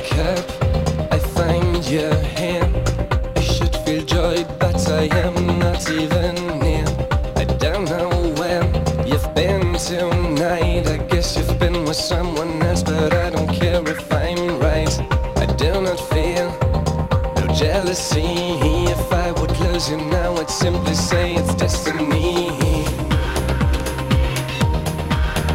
wake up, I find you here. I should feel joy, but I am not even near. I don't know where you've been tonight. I guess you've been with someone else, but I don't care if I'm right. I do not feel no jealousy. If I would lose you now, I'd simply say it's destiny.